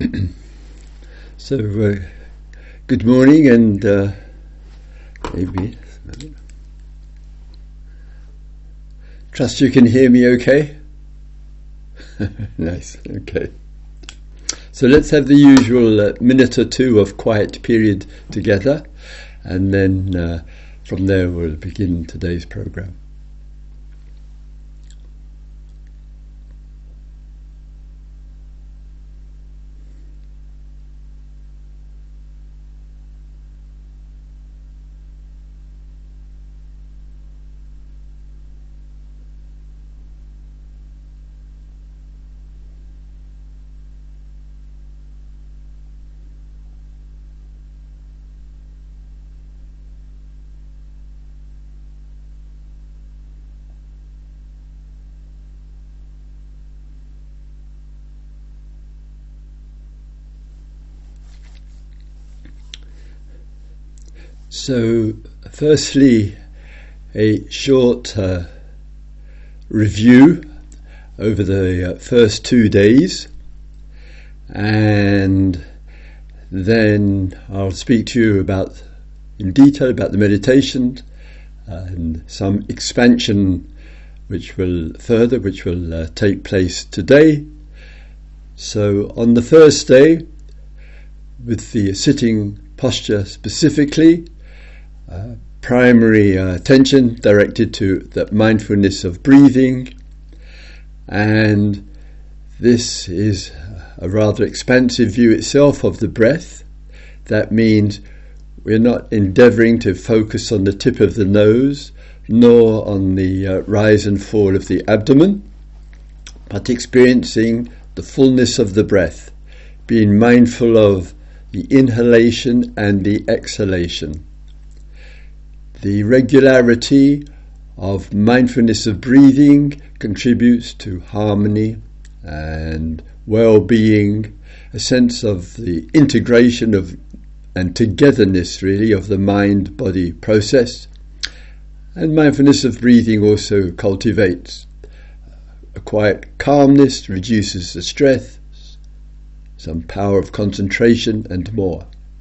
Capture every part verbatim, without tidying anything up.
So, uh, good morning, and uh, maybe trust you can hear me okay? Nice, okay. So let's have the usual uh, minute or two of quiet period together, and then uh, from there we'll begin today's program. So, firstly, a short uh, review over the uh, first two days, and then I'll speak to you about, in detail, about the meditation and some expansion which will further, which will uh, take place today. So, on the first day, with the sitting posture specifically, Uh, primary uh, attention directed to the mindfulness of breathing, and this is a rather expansive view itself of the breath. That means we're not endeavouring to focus on the tip of the nose nor on the uh, rise and fall of the abdomen, but experiencing the fullness of the breath, being mindful of the inhalation and the exhalation. The regularity of mindfulness of breathing contributes to harmony and well-being, a sense of the integration of and togetherness really of the mind-body process. And mindfulness of breathing also cultivates a quiet calmness, reduces the stress, some power of concentration and more.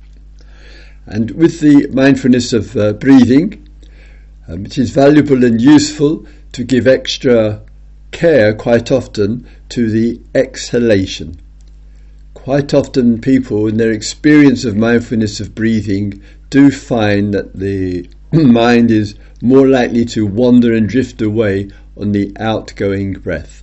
And with the mindfulness of uh, breathing, um, it is valuable and useful to give extra care quite often to the exhalation. Quite often people, in their experience of mindfulness of breathing, do find that the mind is more likely to wander and drift away on the outgoing breath,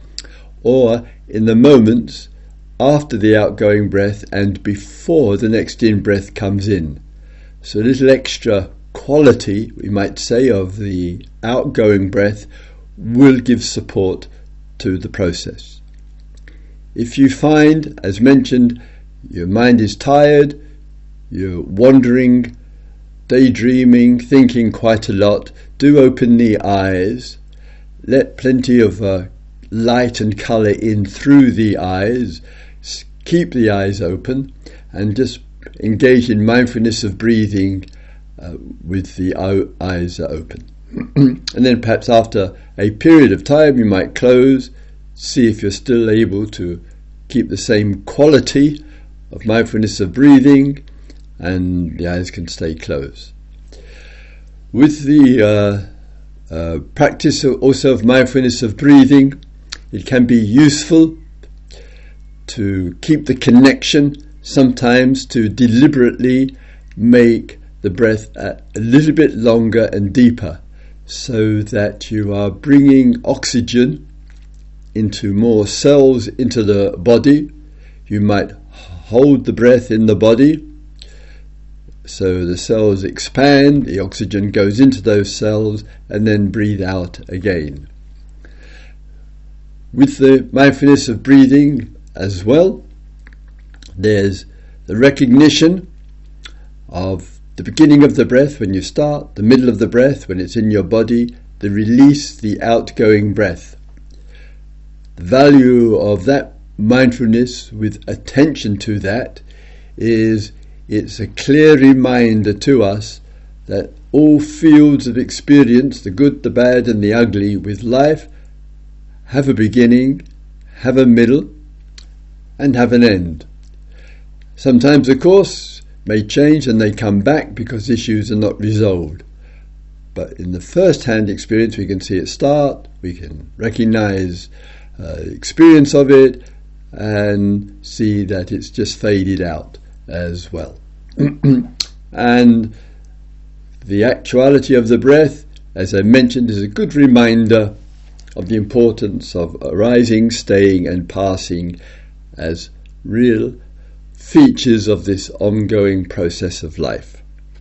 or in the moments after the outgoing breath and before the next in-breath comes in. So a little extra quality, we might say, of the outgoing breath will give support to the process. If you find, as mentioned, your mind is tired, you're wandering, daydreaming, thinking quite a lot, do open the eyes, let plenty of uh, light and colour in through the eyes, keep the eyes open, and just engage in mindfulness of breathing uh, with the o- eyes open. And then perhaps after a period of time you might close, see if you're still able to keep the same quality of mindfulness of breathing, and the eyes can stay closed. With the uh, uh, practice also of mindfulness of breathing, it can be useful to keep the connection, sometimes to deliberately make the breath a, a little bit longer and deeper, so that you are bringing oxygen into more cells into the body. You might hold the breath in the body, so the cells expand, the oxygen goes into those cells, and then breathe out again. With the mindfulness of breathing as well, there's the recognition of the beginning of the breath when you start, the middle of the breath when it's in your body, the release, the outgoing breath. The value of that mindfulness with attention to that is it's a clear reminder to us that all fields of experience, the good, the bad and the ugly with life, have a beginning, have a middle, and have an end. Sometimes, of course, may change and they come back because issues are not resolved. But in the first-hand experience, we can see it start, we can recognize uh, experience of it, and see that it's just faded out as well. And the actuality of the breath, as I mentioned, is a good reminder of the importance of arising, staying, and passing as real features of this ongoing process of life.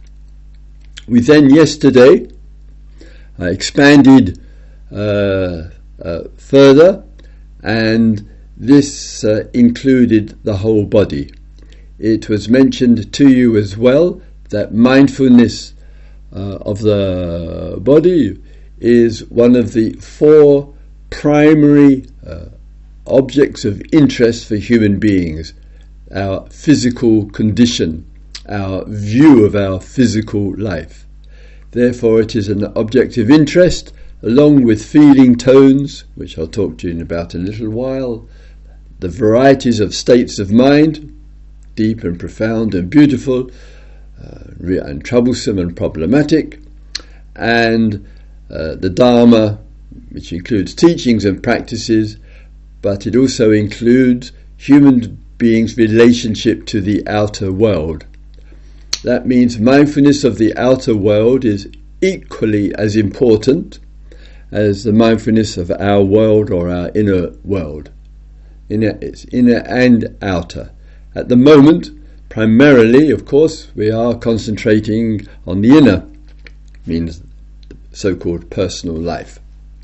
We then, yesterday, uh, expanded uh, uh, further, and this uh, included the whole body. It was mentioned to you as well that mindfulness uh, of the body is one of the four primary uh, objects of interest for human beings. Our physical condition, our view of our physical life. Therefore, it is an object of interest, along with feeling tones, which I'll talk to you about in a little while, the varieties of states of mind, deep and profound and beautiful, uh, and troublesome and problematic, and uh, the Dharma, which includes teachings and practices, but it also includes human beings' relationship to the outer world. That means mindfulness of the outer world is equally as important as the mindfulness of our world or our inner world. Inner, it's inner and outer. At the moment, primarily, of course, we are concentrating on the inner, means so-called personal life.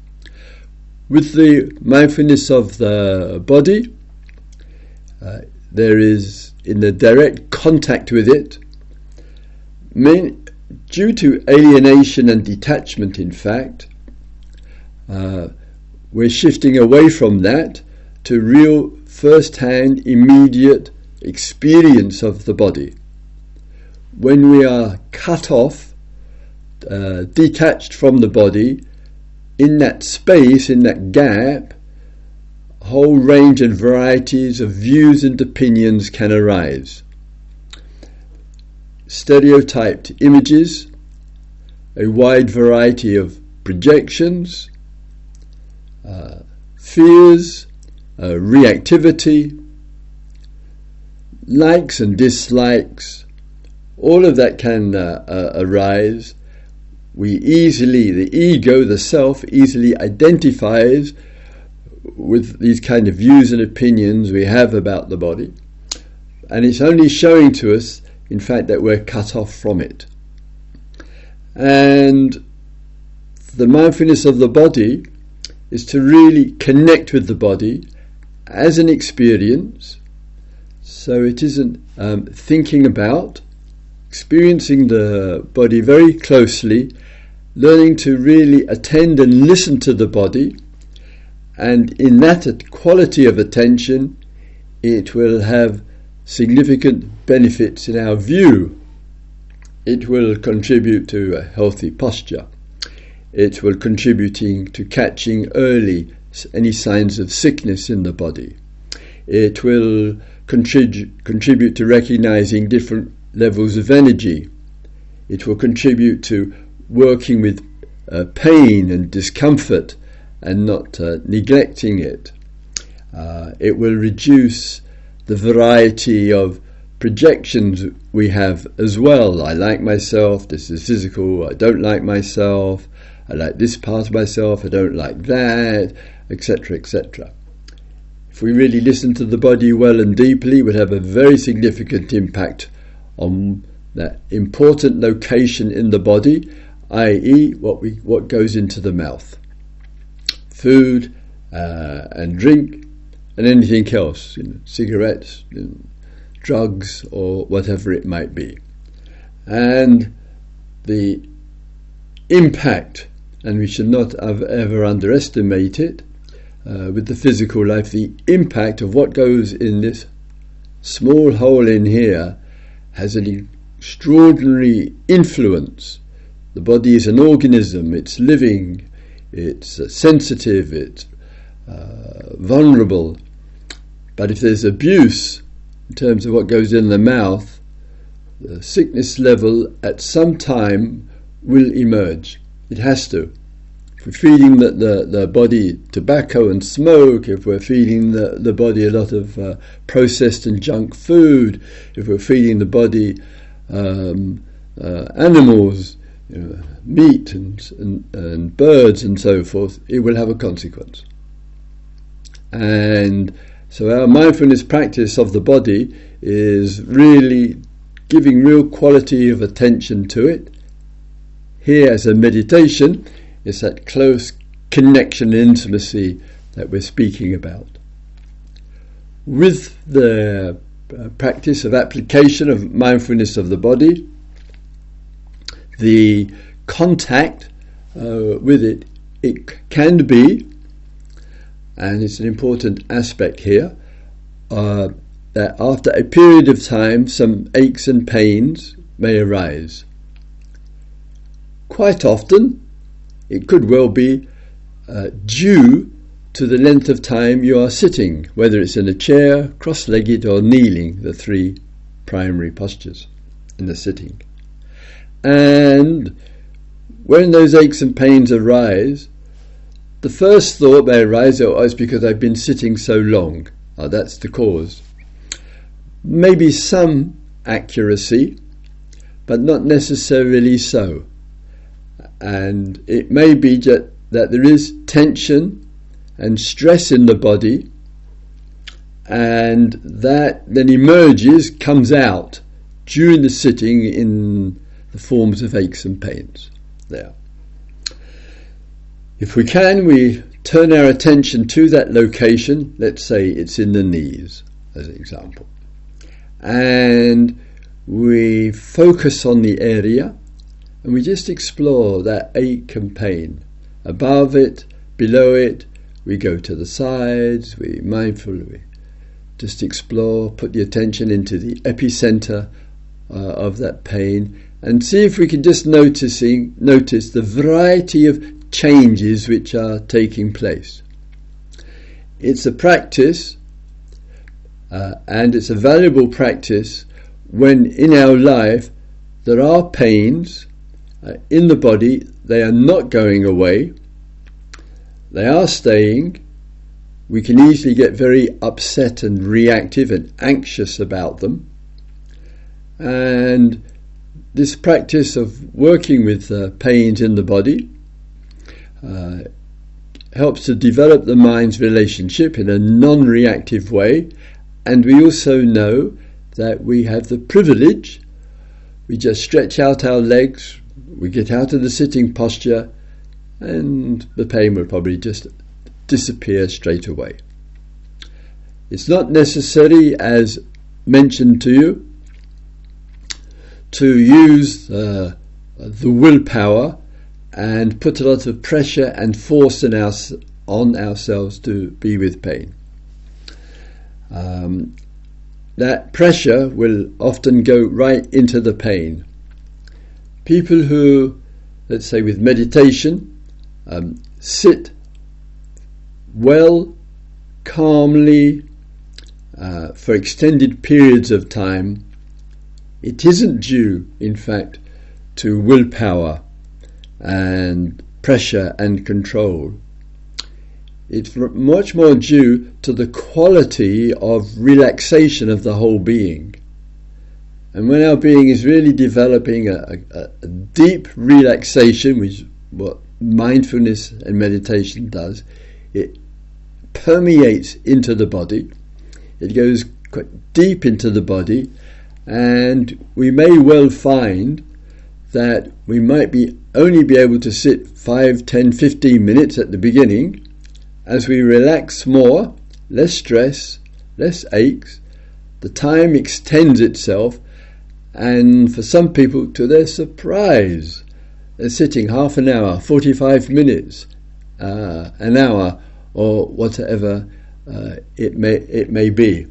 With the mindfulness of the body, uh, there is, in the direct contact with it, main, due to alienation and detachment, in fact, uh, we're shifting away from that to real first-hand, immediate experience of the body. When we are cut off, uh, detached from the body, in that space, in that gap, a whole range and varieties of views and opinions can arise. Stereotyped images, a wide variety of projections, uh, fears, uh, reactivity, likes and dislikes, all of that can uh, uh, arise. We easily, the ego, the self, easily identifies with these kind of views and opinions we have about the body, and it's only showing to us, in fact, that we're cut off from it. And the mindfulness of the body is to really connect with the body as an experience. So it isn't um, thinking about, experiencing the body very closely, learning to really attend and listen to the body, and in that quality of attention, it will have significant benefits in our view. It will contribute to a healthy posture. It will contributing to catching early any signs of sickness in the body. It will contribute contribute to recognizing different levels of energy. It will contribute to working with uh, pain and discomfort and not uh, neglecting it. Uh, it will reduce the variety of projections we have as well. I like myself, this is physical, I don't like myself, I like this part of myself, I don't like that, et cetera, et cetera. If we really listen to the body well and deeply, it would have a very significant impact on that important location in the body, that is what we what goes into the mouth. Food uh, and drink and anything else, you know, cigarettes, you know, drugs or whatever it might be. And the impact, and we should not have ever underestimate it, uh, with the physical life, the impact of what goes in this small hole in here has an extraordinary influence. The body is an organism, it's living, it's uh, sensitive, it's uh, vulnerable. But if there's abuse, in terms of what goes in the mouth, the sickness level at some time will emerge. It has to. If we're feeding the, the, the body tobacco and smoke, if we're feeding the, the body a lot of uh, processed and junk food, if we're feeding the body um, uh, animals, you know, meat and, and, and birds and so forth, it will have a consequence. And so our mindfulness practice of the body is really giving real quality of attention to it. Here as a meditation, it's that close connection and intimacy that we're speaking about. With the uh, practice of application of mindfulness of the body, the contact uh, with it, it can be, and it's an important aspect here, uh, that after a period of time some aches and pains may arise. Quite often it could well be uh, due to the length of time you are sitting, whether it's in a chair, cross-legged or kneeling, the three primary postures in the sitting. And when those aches and pains arise, the first thought may arise, oh, it's because I've been sitting so long. Oh, that's the cause. Maybe some accuracy, but not necessarily so. And it may be just that there is tension and stress in the body, and that then emerges, comes out during the sitting in the forms of aches and pains there. If we can, we turn our attention to that location. Let's say it's in the knees, as an example. And we focus on the area, and we just explore that ache and pain. Above it, below it, we go to the sides, we mindfully just explore, put the attention into the epicenter uh, of that pain, and see if we can just noticing, notice the variety of changes which are taking place. It's a practice, uh, and it's a valuable practice when in our life there are pains uh, in the body. They are not going away, they are staying. We can easily get very upset and reactive and anxious about them, and this practice of working with uh, pains in the body uh, helps to develop the mind's relationship in a non-reactive way. And we also know that we have the privilege, we just stretch out our legs, we get out of the sitting posture, and the pain will probably just disappear straight away. It's not necessary, as mentioned to you, to use uh, the willpower and put a lot of pressure and force in our, on ourselves to be with pain. Um, that pressure will often go right into the pain. People who, let's say with meditation, um, sit well, calmly, uh, for extended periods of time, it isn't due, in fact, to willpower and pressure and control. It's much more due to the quality of relaxation of the whole being. And when our being is really developing a, a, a deep relaxation, which is what mindfulness and meditation does, it permeates into the body, it goes quite deep into the body, and we may well find that we might be only be able to sit five, ten, fifteen minutes at the beginning. As we relax more, less stress, less aches, the time extends itself, and for some people, to their surprise, they're sitting half an hour, forty-five minutes, uh, an hour, or whatever uh, it may it may be.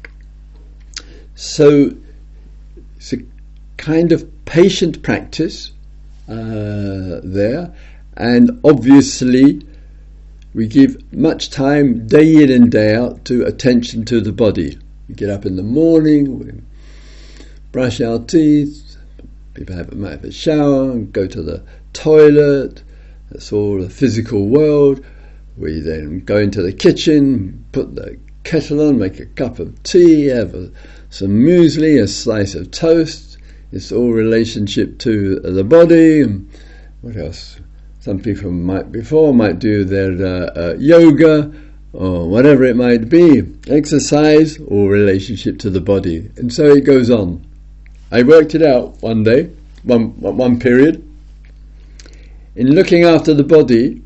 So it's a kind of patient practice uh, there, and obviously we give much time day in and day out to attention to the body. We get up in the morning, we brush our teeth, people have, might have a shower, and go to the toilet. That's all the physical world. We then go into the kitchen, put the kettle on, make a cup of tea, have a, some muesli, a slice of toast. It's all relationship to the body. And what else? Some people might before might do their uh, uh, yoga or whatever it might be, exercise or relationship to the body, and so it goes on. I worked it out one day, one one period. In looking after the body,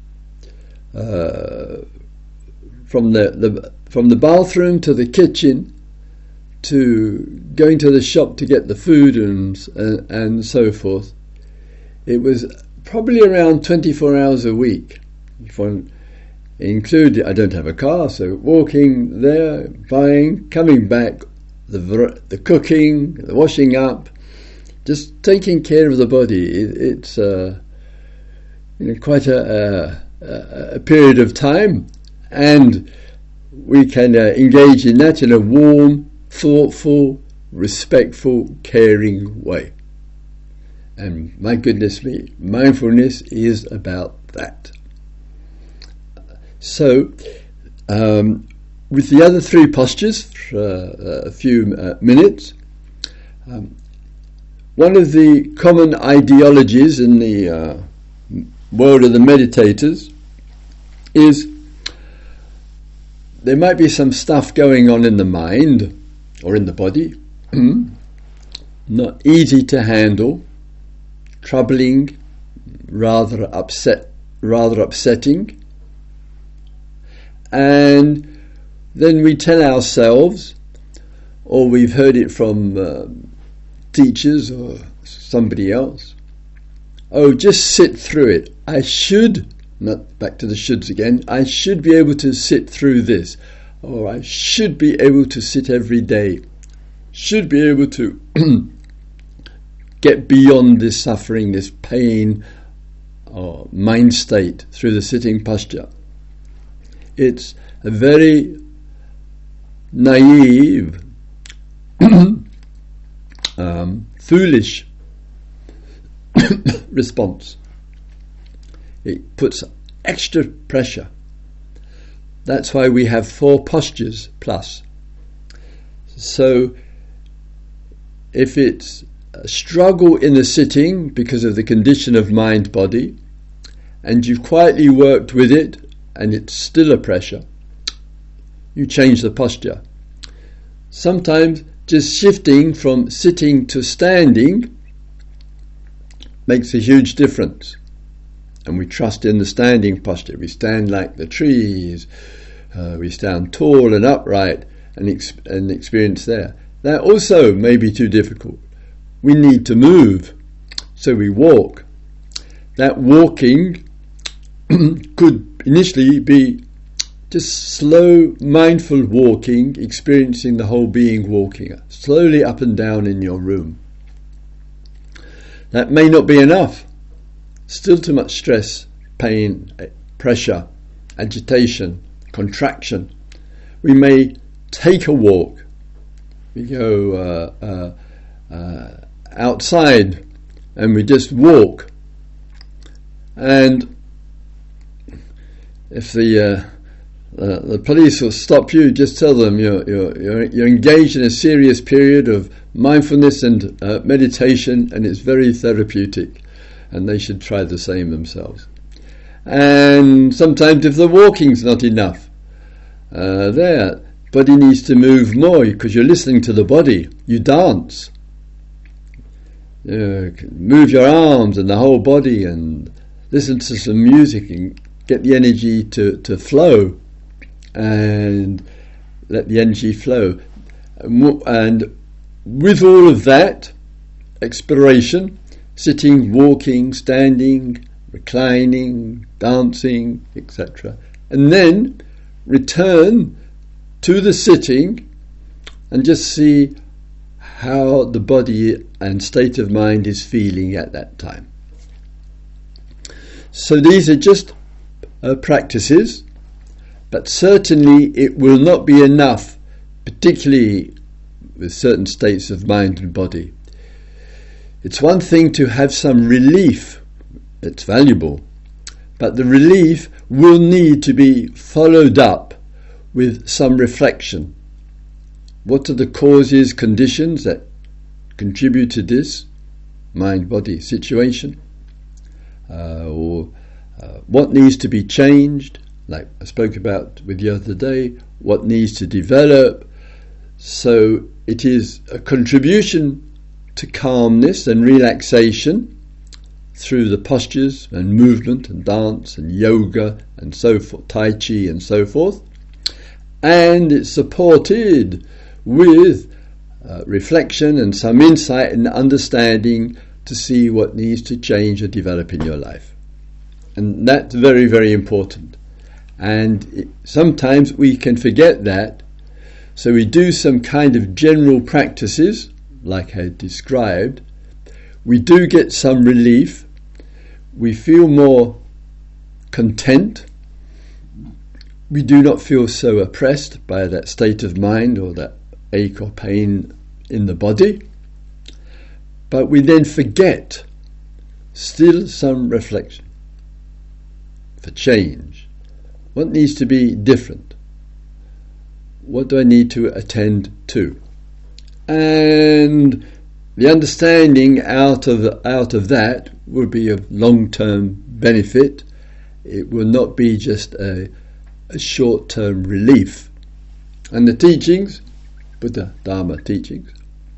uh, from the, the from the bathroom to the kitchen, to going to the shop to get the food and and, and so forth, it was probably around twenty-four hours a week. If I include, I don't have a car, so walking there, buying, coming back, the the cooking, the washing up, just taking care of the body. It, it's uh, you know, quite a, a, a period of time, and we can uh, engage in that in a warm, thoughtful, respectful, caring way. And my goodness me, mindfulness is about that. So, um, with the other three postures, for uh, a few uh, minutes, um, one of the common ideologies in the uh, world of the meditators is there might be some stuff going on in the mind or in the body, not easy to handle, troubling, rather upset, rather upsetting, and then we tell ourselves, or we've heard it from uh, teachers or somebody else, oh, just sit through it. I should, not back to the shoulds again, I should be able to sit through this, or I should be able to sit every day, should be able to get beyond this suffering, this pain or mind state through the sitting posture. It's a very naive, um, foolish response. It puts extra pressure. That's why we have four postures plus. So if it's a struggle in the sitting because of the condition of mind-body, and you've quietly worked with it and it's still a pressure, you change the posture. Sometimes just shifting from sitting to standing makes a huge difference, and we trust in the standing posture. We stand like the trees, uh, we stand tall and upright and, ex- and experience there. That also may be too difficult. We need to move, so we walk. That walking could initially be just slow, mindful walking, experiencing the whole being walking, slowly up and down in your room. That may not be enough. Still too much stress, pain, pressure, agitation, contraction. We may take a walk. We go uh, uh, uh, outside and we just walk. And if the uh, uh, the police will stop you, just tell them you're you're you're, you're engaged in a serious period of mindfulness and uh, meditation, and it's very therapeutic, and they should try the same themselves. And sometimes if the walking's not enough, uh, there, body needs to move more because you're listening to the body. You dance, uh, move your arms and the whole body, and listen to some music and get the energy to, to flow, and let the energy flow. And with all of that exploration, sitting, walking, standing, reclining, dancing, et cetera, and then return to the sitting and just see how the body and state of mind is feeling at that time. So these are just uh, practices, but certainly it will not be enough, particularly with certain states of mind and body. It's one thing to have some relief, it's valuable, but the relief will need to be followed up with some reflection. What are the causes, conditions that contribute to this mind-body situation? Uh, or uh, what needs to be changed, like I spoke about with you the other day, what needs to develop. So it is a contribution to calmness and relaxation through the postures and movement and dance and yoga and so forth, Tai Chi and so forth. And it's supported with uh, reflection and some insight and understanding to see what needs to change or develop in your life. And that's very, very important. And it, sometimes we can forget that, so we do some kind of general practices, like I described. We do get some relief. We feel more content. We do not feel so oppressed by that state of mind or that ache or pain in the body. But we then forget still some reflection for change. What needs to be different? What do I need to attend to? And the understanding out of out of that will be of long-term benefit. It will not be just a, a short-term relief. And the teachings, Buddha Dharma teachings,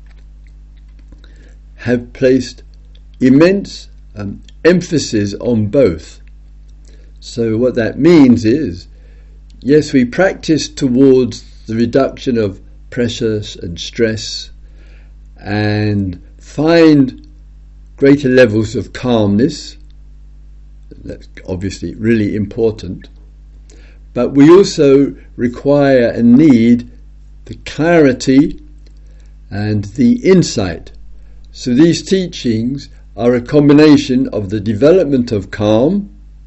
have placed immense um, emphasis on both. So what that means is, yes, we practice towards the reduction of pressures and stress and find greater levels of calmness. That's obviously really important. But we also require and need the clarity and the insight. So these teachings are a combination of the development of calm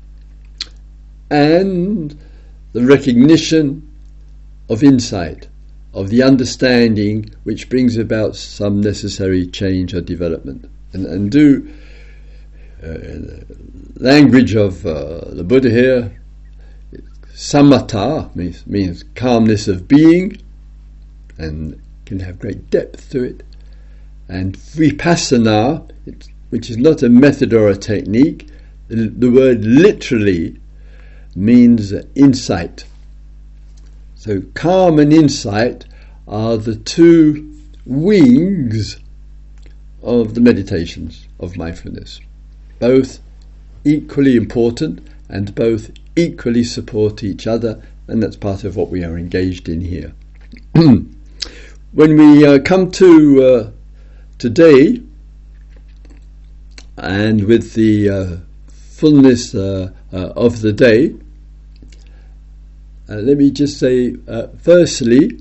and the recognition of insight, of the understanding which brings about some necessary change or development. And, and do uh, language of uh, the Buddha here, samatha means, means calmness of being, and can have great depth to it. And vipassana, which is not a method or a technique, the, the word literally means insight. So calm and insight are the two wings of the meditations of mindfulness, both equally important and both equally support each other, and that's part of what we are engaged in here. When we uh, come to uh, today, and with the uh, fullness uh, uh, of the day, uh, let me just say, uh, firstly,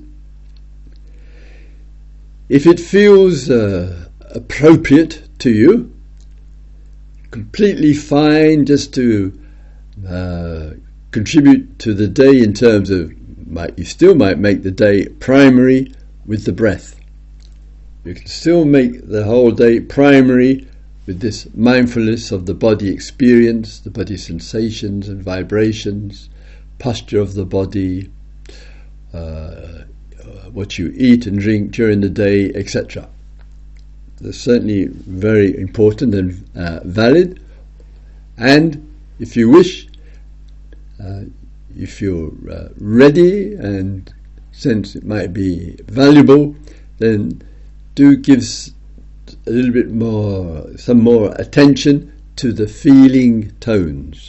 if it feels uh, appropriate to you, completely fine just to uh, contribute to the day in terms of, might, you still might make the day primary with the breath. You can still make the whole day primary with this mindfulness of the body experience, the body sensations and vibrations, posture of the body, uh, what you eat and drink during the day, et cetera. That's certainly very important and uh, valid. And if you wish, uh, if you're uh, ready and sense it might be valuable, then do give a little bit more, some more attention to the feeling tones.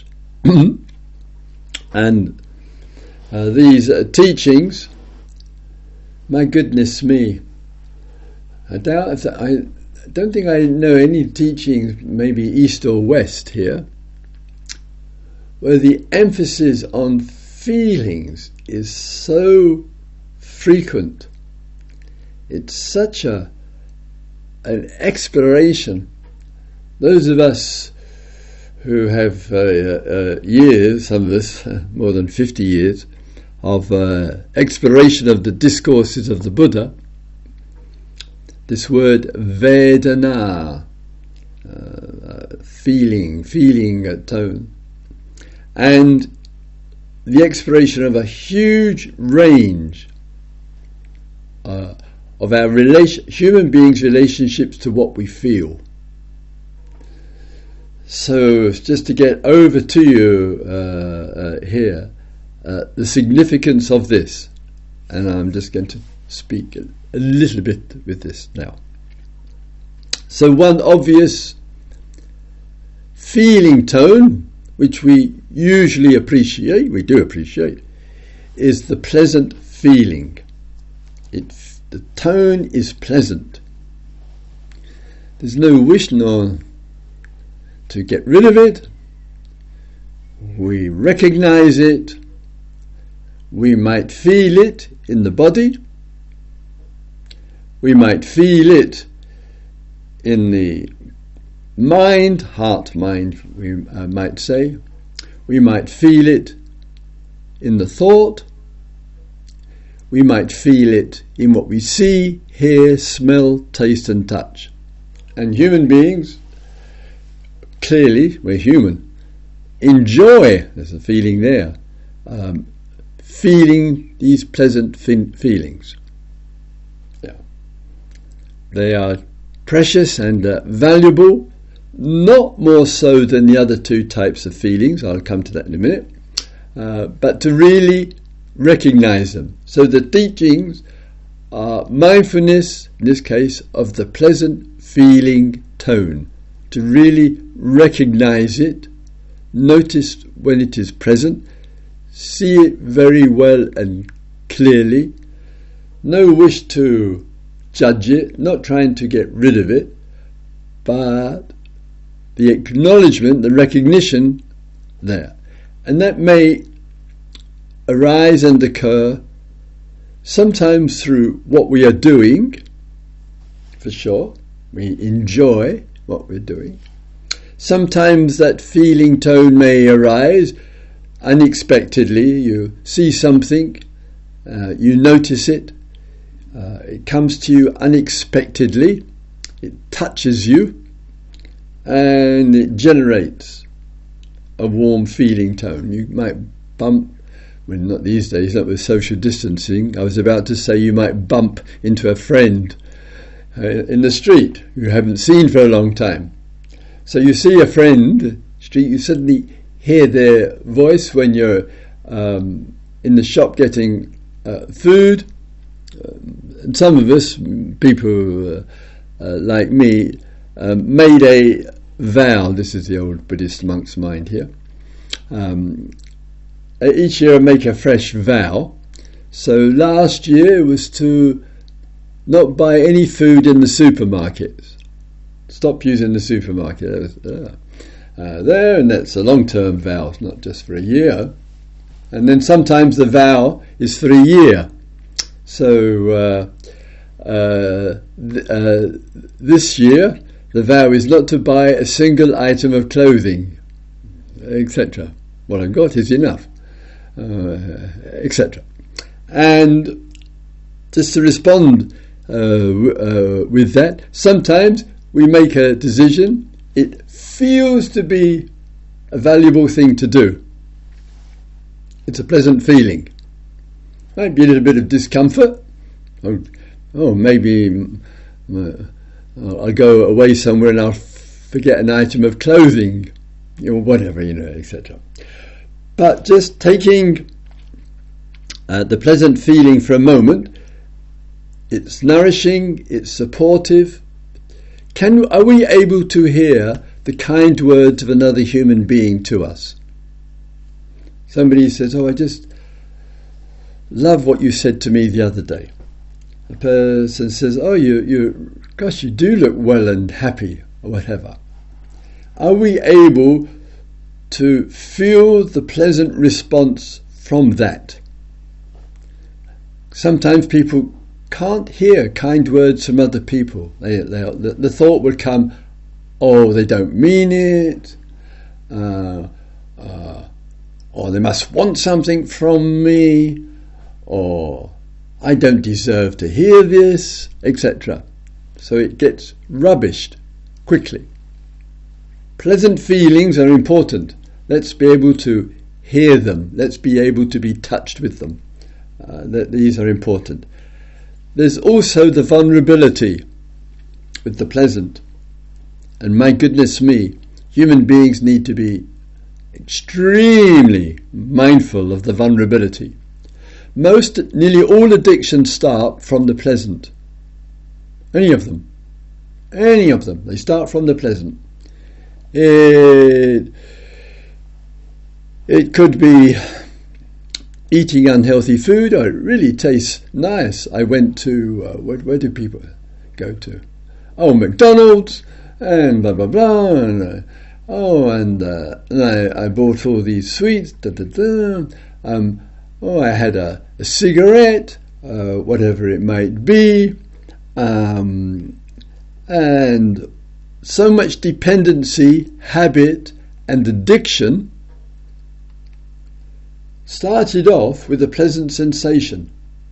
And uh, these uh, teachings, my goodness me, I doubt if that, I don't think I know any teachings, maybe East or West here, where the emphasis on feelings is so frequent. It's such a an exploration. Those of us who have uh, uh, years, some of us more than fifty years, of uh, exploration of the discourses of the Buddha, this word Vedana, uh, uh, feeling, feeling a tone, and the exploration of a huge range uh, of our relation, human beings' relationships to what we feel. So, just to get over to you uh, uh, here, uh, the significance of this, and I'm just going to speak a, a little bit with this now. So, one obvious feeling tone, which we usually appreciate, we do appreciate, is the pleasant feeling. It, the tone is pleasant. There's no wish nor to get rid of it. We recognize it. We might feel it in the body. We might feel it in the mind, heart, mind, we uh, might say. We might feel it in the thought. We might feel it in what we see, hear, smell, taste and touch. And human beings, clearly, we're human, enjoy, there's a feeling there, um, feeling these pleasant fin- feelings. Yeah. They are precious and uh, valuable, not more so than the other two types of feelings, I'll come to that in a minute, uh, but to really recognize them. So the teachings are mindfulness, in this case, of the pleasant feeling tone, to really recognize it, notice when it is present, see it very well and clearly, no wish to judge it, not trying to get rid of it, but the acknowledgement, the recognition there. And that may arise and occur sometimes through what we are doing, for sure, we enjoy what we're doing. Sometimes that feeling tone may arise unexpectedly. You see something, uh, you notice it, uh, it comes to you unexpectedly, it touches you, and it generates a warm feeling tone. You might bump, well, not these days, not with social distancing. I was about to say you might bump into a friend uh, in the street you haven't seen for a long time. So you see a friend street, you suddenly hear their voice when you're um, in the shop getting uh, food. Uh, and some of us, people uh, uh, like me, um, made a vow. This is the old Buddhist monk's mind here. Um, each year I make a fresh vow. So last year was to not buy any food in the supermarkets. Stop using the supermarket. Uh, uh, there, and that's a long-term vow, not just for a year. And then sometimes the vow is for a year. So uh, uh, th- uh, this year, the vow is not to buy a single item of clothing, et cetera. What I've got is enough, uh, et cetera. And just to respond uh, w- uh, with that, sometimes we make a decision, it feels to be a valuable thing to do. It's a pleasant feeling. Might be a little bit of discomfort. Oh, oh maybe uh, I'll go away somewhere and I'll forget an item of clothing, or whatever, you know, et cetera. But just taking uh, the pleasant feeling for a moment, it's nourishing, it's supportive. Can are we able to hear the kind words of another human being to us? Somebody says, "Oh, I just love what you said to me the other day." A person says, "Oh, you, you, gosh, you do look well and happy," or whatever. Are we able to feel the pleasant response from that? Sometimes people can't hear kind words from other people. They, they, the, the thought would come, "Oh, they don't mean it," uh, uh, or "they must want something from me," or I don't deserve to hear this, et cetera. So it gets rubbished quickly. Pleasant feelings are important. Let's be able to hear them. Let's be able to be touched with them. Uh, that these are important. There's also the vulnerability with the pleasant. And my goodness me, human beings need to be extremely mindful of the vulnerability. Most, nearly all addictions start from the pleasant. Any of them. Any of them. They start from the pleasant. It, it could be eating unhealthy food. Oh, it really tastes nice. I went to, uh, where, where do people go to? Oh, McDonald's and blah, blah, blah. And, uh, oh, and, uh, and I, I bought all these sweets. Da, da, da. Um, oh, I had a, a cigarette, uh, whatever it might be. Um, and so much dependency, habit, and addiction started off with a pleasant sensation.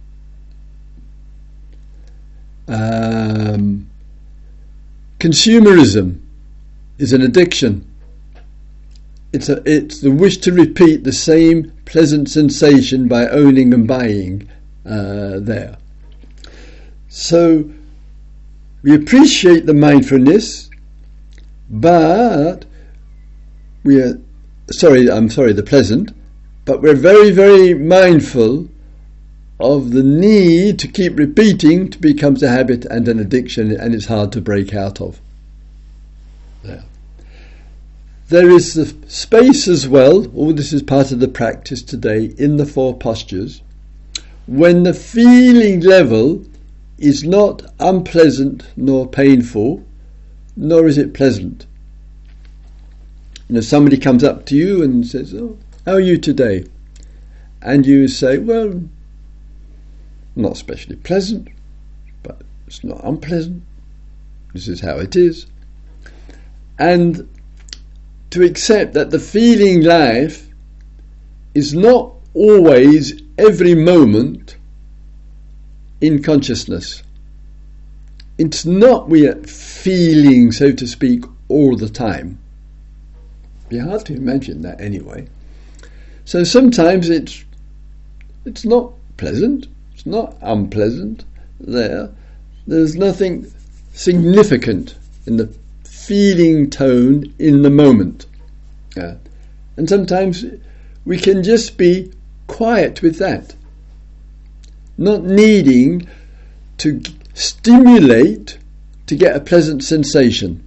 Um, consumerism is an addiction. It's a, it's the wish to repeat the same pleasant sensation by owning and buying uh, there. So we appreciate the mindfulness, but we are sorry. I'm sorry, the pleasant. But we're very, very mindful of the need to keep repeating to becomes a habit and an addiction, and it's hard to break out of. There. There is the space as well, all this is part of the practice today, in the four postures, when the feeling level is not unpleasant nor painful, nor is it pleasant. You know, somebody comes up to you and says, "Oh, how are you today?" And you say, "Well, not especially pleasant, but it's not unpleasant. This is how it is." And to accept that the feeling life is not always, every moment, in consciousness. It's not we are feeling, so to speak, all the time. It'd be hard to imagine that anyway. So sometimes it's it's not pleasant, it's not unpleasant there. There's nothing significant in the feeling tone in the moment. Uh, and sometimes we can just be quiet with that, not needing to g- stimulate to get a pleasant sensation.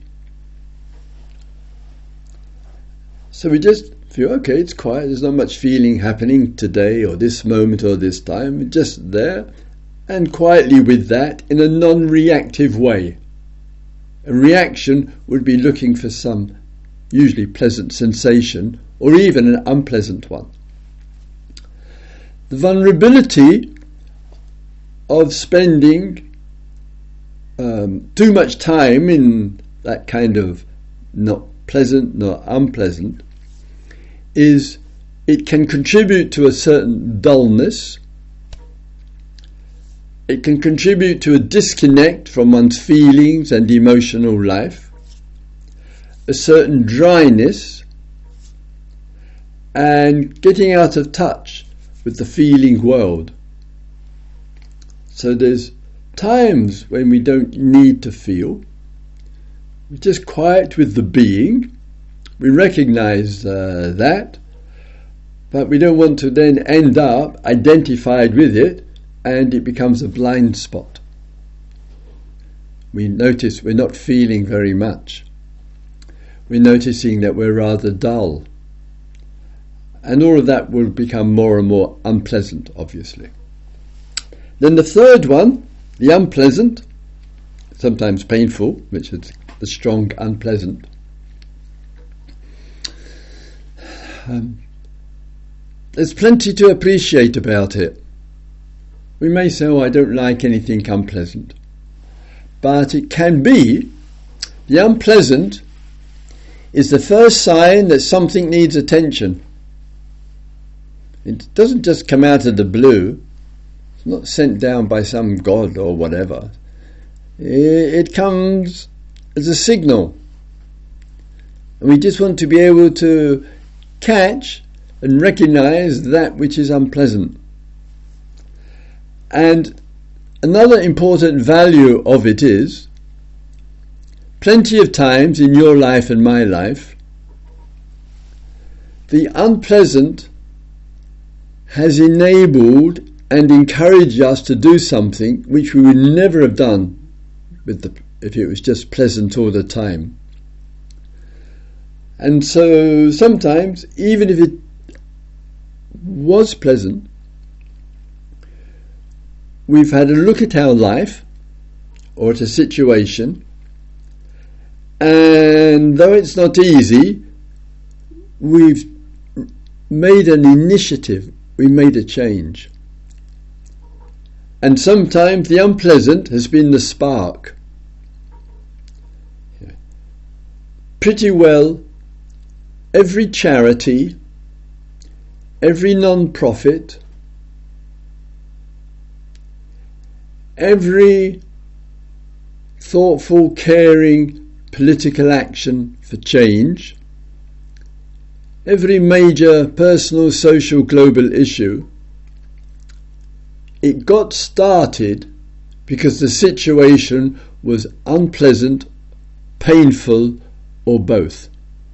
So we just feel, okay, it's quiet, there's not much feeling happening today or this moment or this time, it's just there, and quietly with that in a non-reactive way. A reaction would be looking for some usually pleasant sensation or even an unpleasant one. The vulnerability of spending um, too much time in that kind of not pleasant nor unpleasant is it can contribute to a certain dullness. It can contribute to a disconnect from one's feelings and emotional life, a certain dryness, and getting out of touch with the feeling world. So there's times when we don't need to feel. We're just quiet with the being. We recognize uh, that, but we don't want to then end up identified with it and it becomes a blind spot. We notice we're not feeling very much. We're noticing that we're rather dull. And all of that will become more and more unpleasant, obviously. Then the third one, the unpleasant, sometimes painful, which is the strong unpleasant. Um, there's plenty to appreciate about it. We may say, oh, I don't like anything unpleasant. But it can be, the unpleasant is the first sign that something needs attention. It doesn't just come out of the blue. not sent down by some god or whatever. It comes as a signal. And we just want to be able to catch and recognize that which is unpleasant. And another important value of it is, plenty of times in your life and my life, the unpleasant has enabled and encouraged us to do something which we would never have done with the, if it was just pleasant all the time. And so sometimes, even if it was pleasant, we've had a look at our life or at a situation, and though it's not easy, we've made an initiative, we made a change. And sometimes the unpleasant has been the spark. Pretty well, every charity, every non-profit, every thoughtful, caring political action for change, every major personal, social, global issue, it got started because the situation was unpleasant, painful, or both.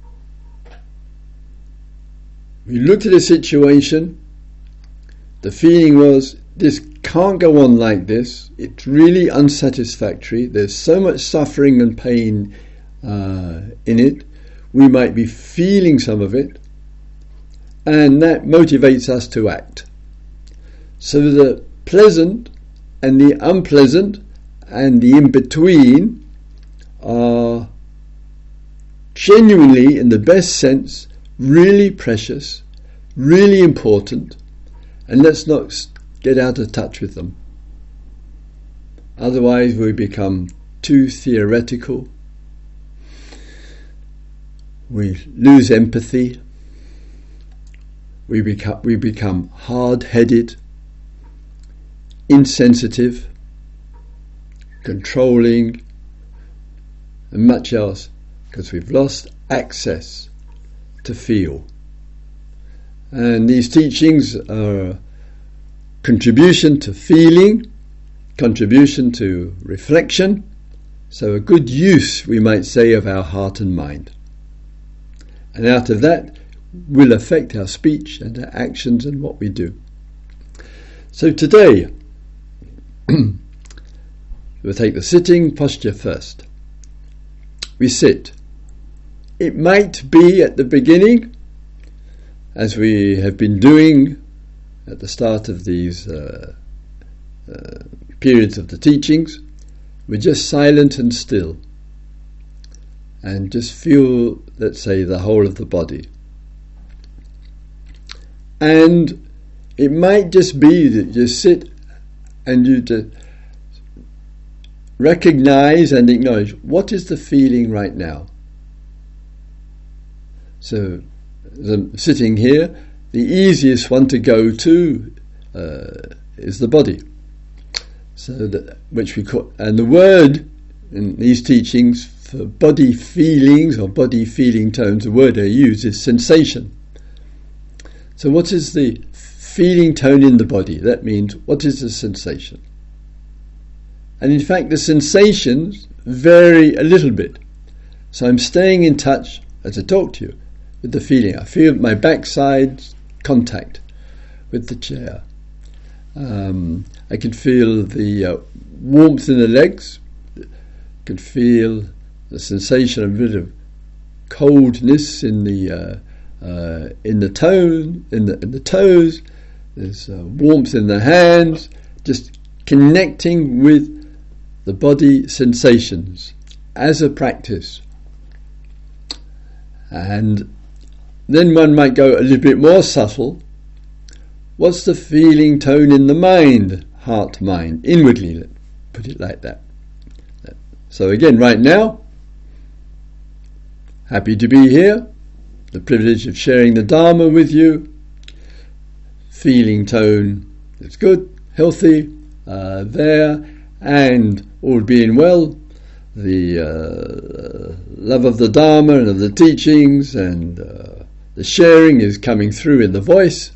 We looked at a situation, the feeling was, this can't go on like this, it's really unsatisfactory, there's so much suffering and pain uh, in it, we might be feeling some of it, and that motivates us to act. So the pleasant and the unpleasant and the in-between are genuinely, in the best sense, really precious, really important, and let's not get out of touch with them. Otherwise we become too theoretical, we lose empathy, we become, we become hard-headed, insensitive, controlling, and much else, because we've lost access to feel. And these teachings are a contribution to feeling, contribution to reflection, so a good use, we might say, of our heart and mind. And out of that will affect our speech and our actions and what we do. So today, we'll take the sitting posture first. We sit. It might be at the beginning, as we have been doing at the start of these uh, uh, periods of the teachings, we're just silent and still, and just feel, let's say, the whole of the body. And it might just be that you sit and you just recognize and acknowledge, what is the feeling right now? So, the, sitting here, the easiest one to go to uh, is the body. So that, which we call, and the word in these teachings for body feelings or body feeling tones, the word I use is sensation. So what is the feeling tone in the body? That means, what is the sensation? And in fact, the sensations vary a little bit. So I'm staying in touch as I talk to you with the feeling. I feel my backside contact with the chair. Um, I can feel the uh, warmth in the legs. I can feel the sensation of a bit of coldness in the uh, uh, in the tone, in the in the toes. There's uh, warmth in the hands. Just connecting with the body sensations as a practice. And then one might go a little bit more subtle. What's the feeling tone in the mind, heart, mind, inwardly, let's put it like that. So again, right now, happy to be here, the privilege of sharing the Dharma with you. Feeling tone, that's good. healthy uh, there, and all being well, the uh, love of the Dharma and of the teachings and uh, the sharing is coming through in the voice,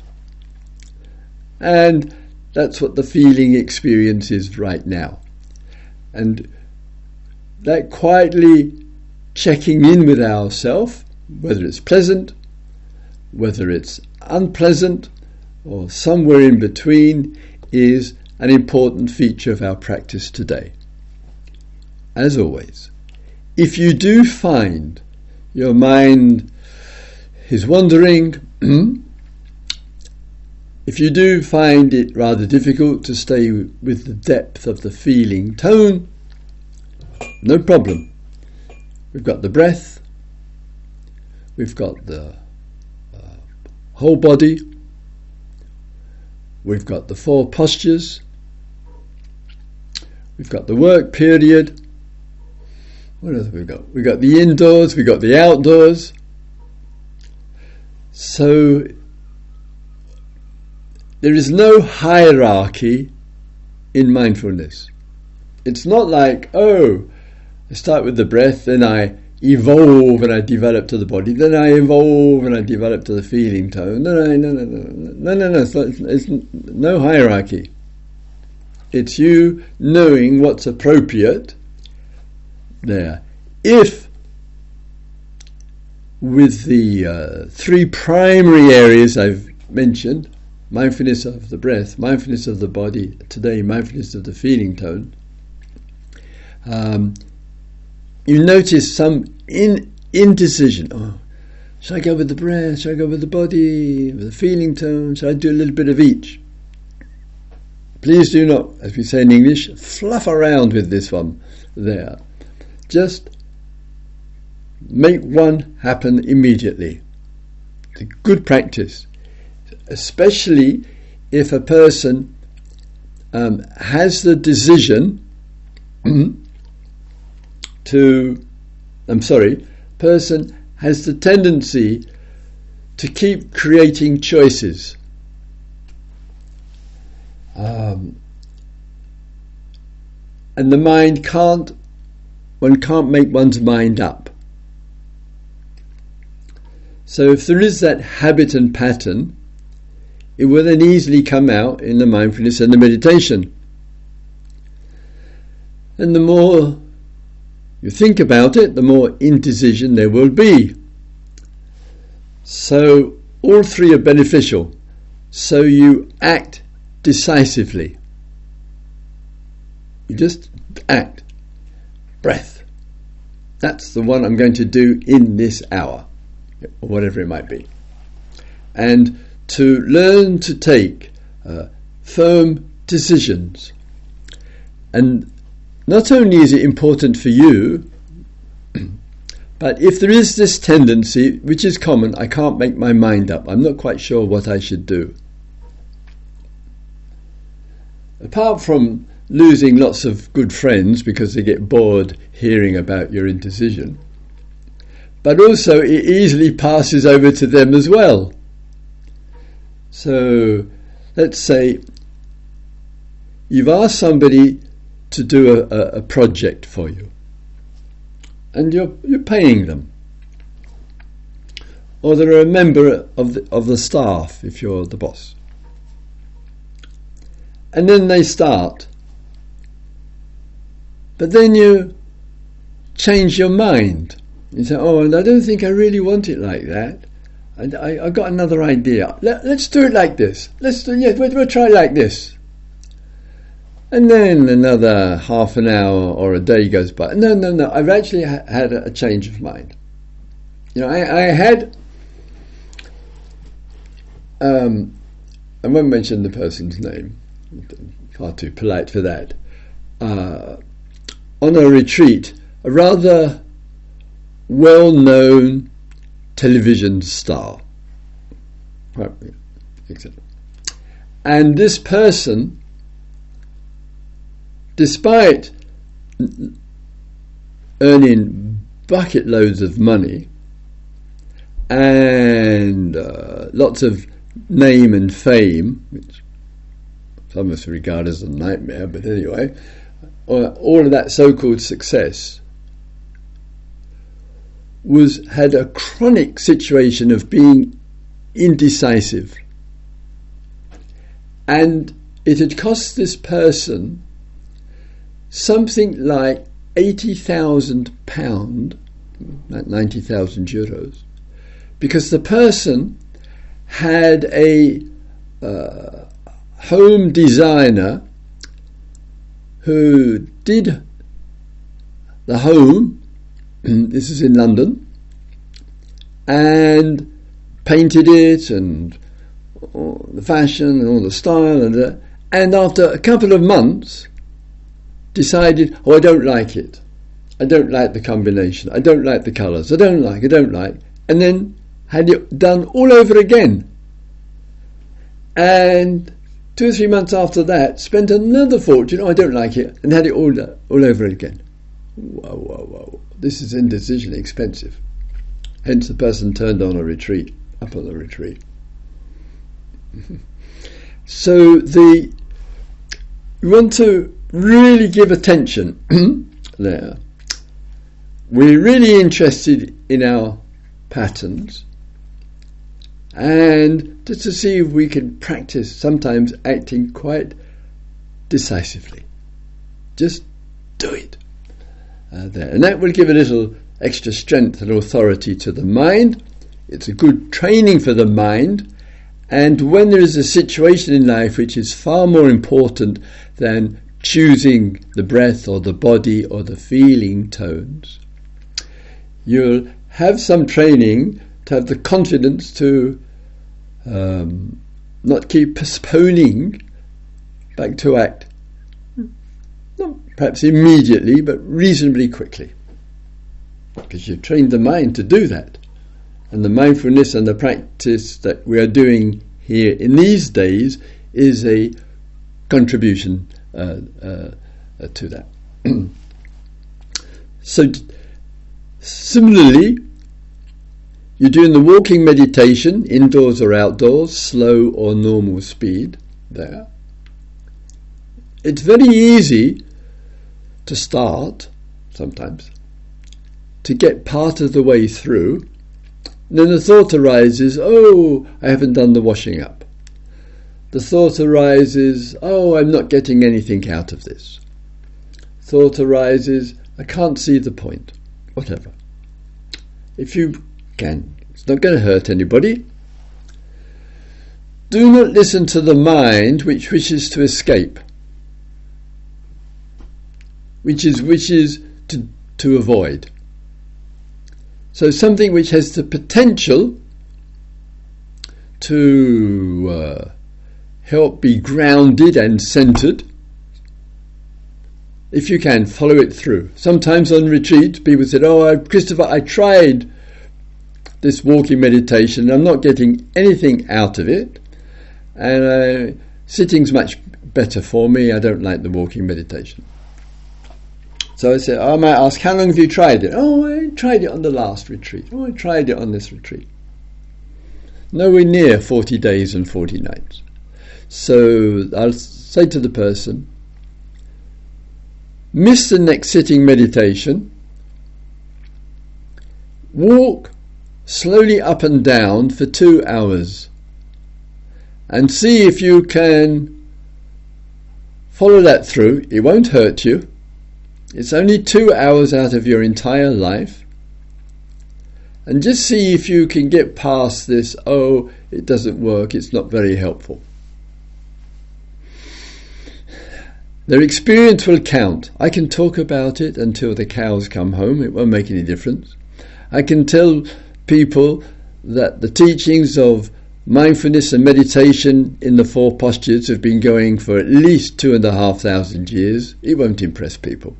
and that's what the feeling experience is right now. And that quietly checking in with ourselves, whether it's pleasant, whether it's unpleasant, or somewhere in between, is an important feature of our practice today. As always, if you do find your mind is wandering, if you do find it rather difficult to stay with the depth of the feeling tone, no problem. We've got the breath, we've got the uh, whole body, we've got the four postures, we've got the work period. What else have we got? We've got the indoors, we've got the outdoors. So there is no hierarchy in mindfulness. It's not like, oh, I start with the breath, then I evolve and I develop to the body, then I evolve and I develop to the feeling tone. No, no, no, no, no, no, no, no. It's, not, it's no hierarchy. It's you knowing what's appropriate there. If with the uh, three primary areas I've mentioned, mindfulness of the breath, mindfulness of the body, today mindfulness of the feeling tone, um, you notice some in, indecision. Oh, should I go with the breath? Should I go with the body, with the feeling tone? Should I do a little bit of each? Please do not, as we say in English, fluff around with this one there. Just make one happen immediately. It's a good practice, especially if a person um, has the decision to, I'm sorry, person has the tendency to keep creating choices. Um, and the mind can't, one can't make one's mind up. So if there is that habit and pattern, it will then easily come out in the mindfulness and the meditation. And the more you think about it, the more indecision there will be. So all three are beneficial. So you act decisively. You just act. Breath. That's the one I'm going to do in this hour, or whatever it might be. And to learn to take uh, firm decisions. And not only is it important for you, but if there is this tendency, which is common, I can't make my mind up, I'm not quite sure what I should do. Apart from losing lots of good friends because they get bored hearing about your indecision, but also it easily passes over to them as well. So let's say you've asked somebody to do a, a project for you, and you're you're paying them, or they're a member of the, of the staff if you're the boss, and then they start, but then you change your mind. You say, oh, and I don't think I really want it like that. I, I, I got another idea. Let, let's do it like this. Let's do yeah, we'll, we'll try it like this. And then another half an hour or a day goes by. No, no, no. I've actually ha- had a, a change of mind. You know, I, I had. Um, I won't mention the person's name. Far too polite for that. Uh, on a retreat, a rather well-known television star, right, et cetera. And this person, despite earning bucket loads of money and uh, lots of name and fame, which some of us regard as a nightmare, but anyway, all of that so-called success was had a chronic situation of being indecisive, and it had cost this person something like eighty thousand pounds, like ninety thousand euros, because the person had a uh, home designer who did the home, this is in London, and painted it and all the fashion and all the style, and uh, and after a couple of months decided, oh, I don't like it. I don't like the combination. I don't like the colours. I don't like, I don't like. And then had it done all over again. And two or three months after that, spent another fortune, oh, I don't like it, and had it all, all over again. Whoa, whoa, whoa. This is indecision expensive. Hence the person turned on a retreat, up on the retreat. So the we want to really give attention there. We're really interested in our patterns, and just to see if we can practice sometimes acting quite decisively. Just do it. Uh, there. And that will give a little extra strength and authority to the mind. It's a good training for the mind. And when there is a situation in life which is far more important than choosing the breath or the body or the feeling tones, you'll have some training to have the confidence to um, not keep postponing back to act, not perhaps immediately, but reasonably quickly, because you've trained the mind to do that. And the mindfulness and the practice that we are doing here in these days is a contribution uh, uh, uh, to that. So similarly, you're doing the walking meditation, indoors or outdoors, slow or normal speed there. It's very easy to start, sometimes, to get part of the way through. And then the thought arises, oh, I haven't done the washing up. The thought arises, oh, I'm not getting anything out of this. Thought arises, I can't see the point. Whatever. If you can, it's not going to hurt anybody. Do not listen to the mind which wishes to escape, which is which is to, to avoid. So something which has the potential to uh, help be grounded and centered, if you can, follow it through. Sometimes on retreat, people said, oh, I, Christopher, I tried this walking meditation, I'm not getting anything out of it, and uh, sitting's much better for me, I don't like the walking meditation. So I said, oh, I might ask, how long have you tried it? Oh, I tried it on the last retreat. Oh, I tried it on this retreat. Nowhere near forty days and forty nights. So I'll say to the person, miss the next sitting meditation, walk slowly up and down for two hours and see if you can follow that through. It won't hurt you. It's only two hours out of your entire life. And just see if you can get past this, oh, it doesn't work, it's not very helpful. Their experience will count. I can talk about it until the cows come home, it won't make any difference. I can tell people that the teachings of mindfulness and meditation in the four postures have been going for at least two and a half thousand years. It won't impress people.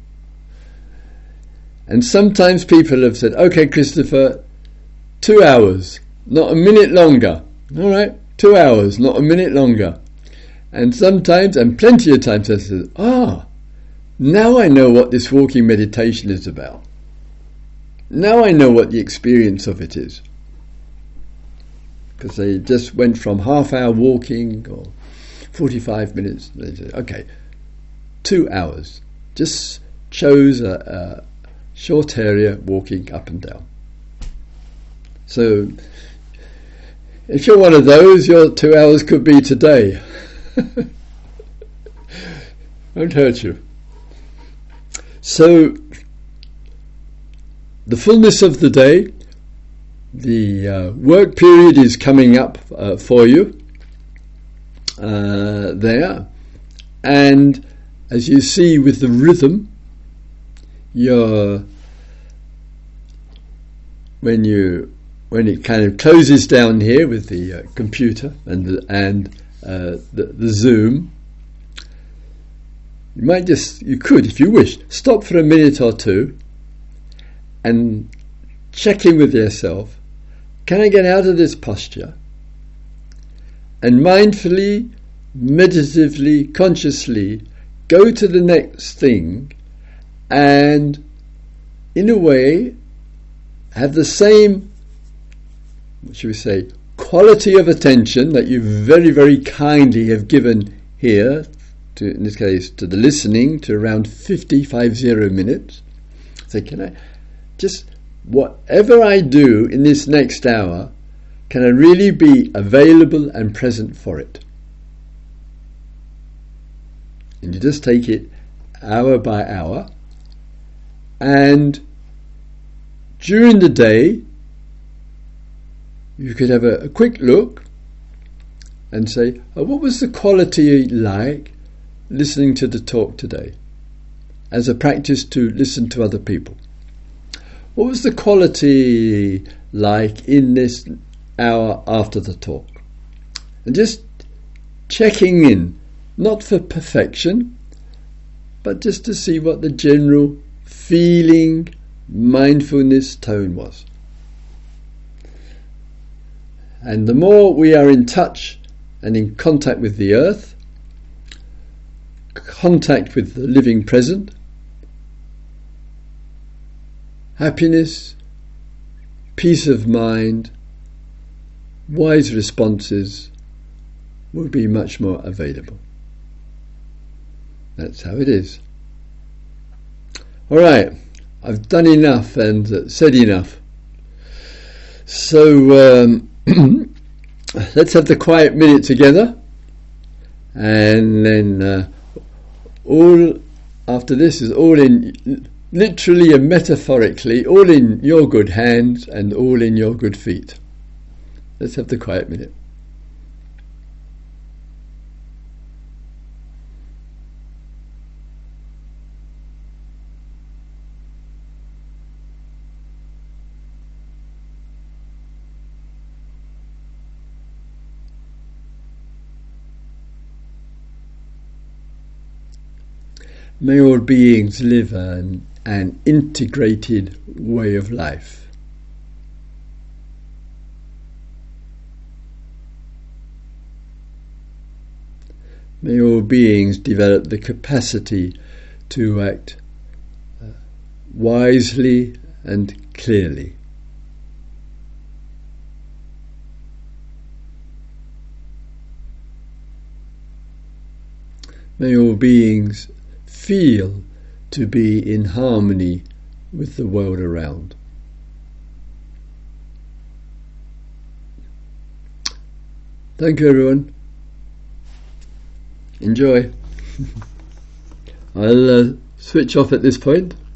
And sometimes people have said, okay, Christopher, two hours, not a minute longer. All right, two hours, not a minute longer. And sometimes, and plenty of times, I said, ah, now I know what this walking meditation is about. Now I know what the experience of it is. Because they just went from half hour walking or forty-five minutes. They say, okay, two hours. Just chose a, a short area walking up and down. So if you're one of those, your two hours could be today. Won't hurt you. So the fullness of the day, the uh, work period is coming up uh, for you uh, there, and as you see with the rhythm, you're when you when it kind of closes down here with the uh, computer and the, and uh, the, the Zoom, you might just you could, if you wish, stop for a minute or two and check in with yourself. Can I get out of this posture and mindfully, meditatively, consciously go to the next thing and, in a way, have the same, what should we say, quality of attention that you very, very kindly have given here, to, in this case, to the listening, to around fifty-five zero minutes. So can I just, whatever I do in this next hour, can I really be available and present for it? And you just take it hour by hour, and during the day you could have a, a quick look and say, oh, what was the quality like listening to the talk today, as a practice to listen to other people? What was the quality like in this hour after the talk? And just checking in, not for perfection, but just to see what the general feeling, mindfulness tone was. And the more we are in touch and in contact with the earth, contact with the living present, happiness, peace of mind, wise responses will be much more available. That's how it is. All right, I've done enough and uh, said enough. So um, let's have the quiet minute together, and then uh, all after this is all in, literally and metaphorically, all in your good hands and all in your good feet. Let's have the quiet minute. May all beings live an, an integrated way of life. May all beings develop the capacity to act uh, wisely and clearly. May all beings feel to be in harmony with the world around. Thank you, everyone. Enjoy. I'll uh, switch off at this point.